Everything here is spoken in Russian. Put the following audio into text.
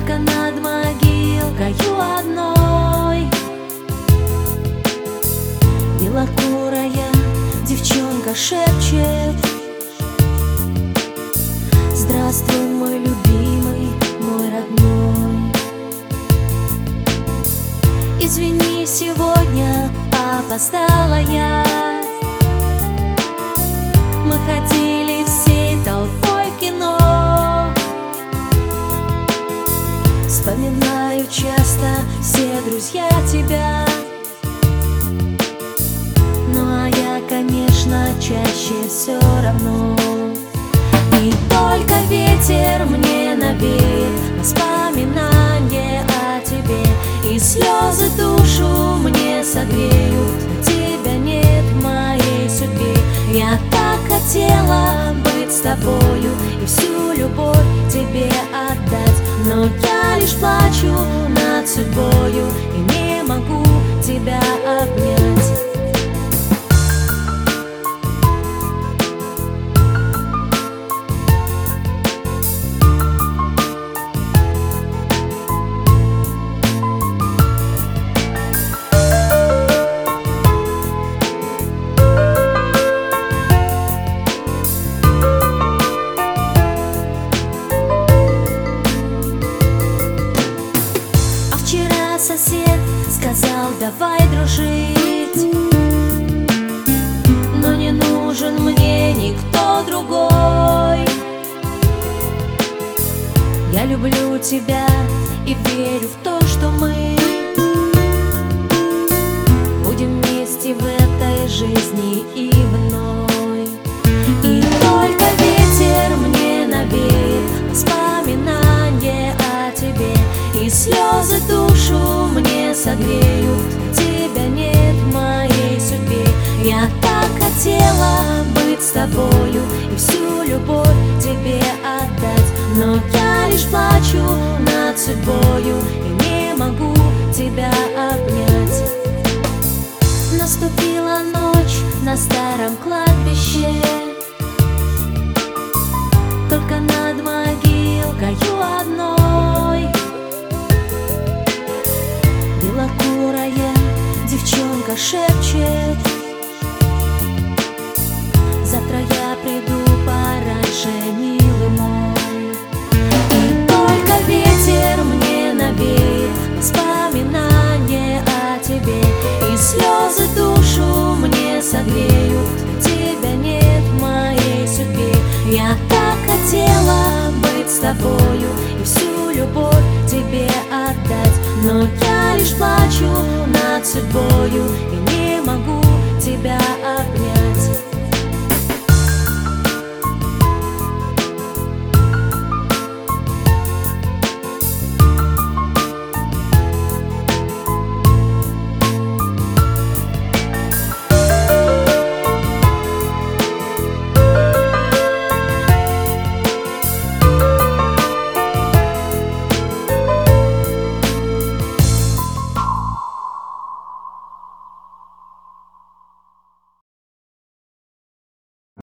Только над могилкою одной белокурая девчонка шепчет: здравствуй, мой любимый, мой родной. Извини, сегодня опоздала я. Мы ходили всей толпой в кино. Вспоминаю часто, все друзья, тебя. Ну а я, конечно, чаще все равно. И только ветер мне навеет воспоминания о тебе, и слезы душу мне согреют. Тебя нет в моей судьбе. Я так хотела быть с тобою и всю любовь тебе отдать, но я лишь плачу над судьбою и не могу тебя обнять. Сосед сказал, давай дружить, но не нужен мне никто другой. Я люблю тебя и верю в то, что мы будем вместе в этой жизни и вновь. И только ветер мне навеет воспоминания о тебе, и слезы душу мне согреют. Тебя нет в моей судьбе. Я так хотела быть с тобою и всю любовь тебе отдать, но я лишь плачу над судьбою и не могу тебя обнять. Наступила ночь на старом кладбище, только над могилкою одной белокурая девчонка шепчет: завтра я приду пораньше, милый мой. И только ветер мне навеет воспоминания о тебе, и слезы душу мне согреют. Тебя нет в моей судьбе. Я так хотела быть с тобою и всю любовь тебе отдать, но я лишь плачу над судьбою и не могу тебя обнять.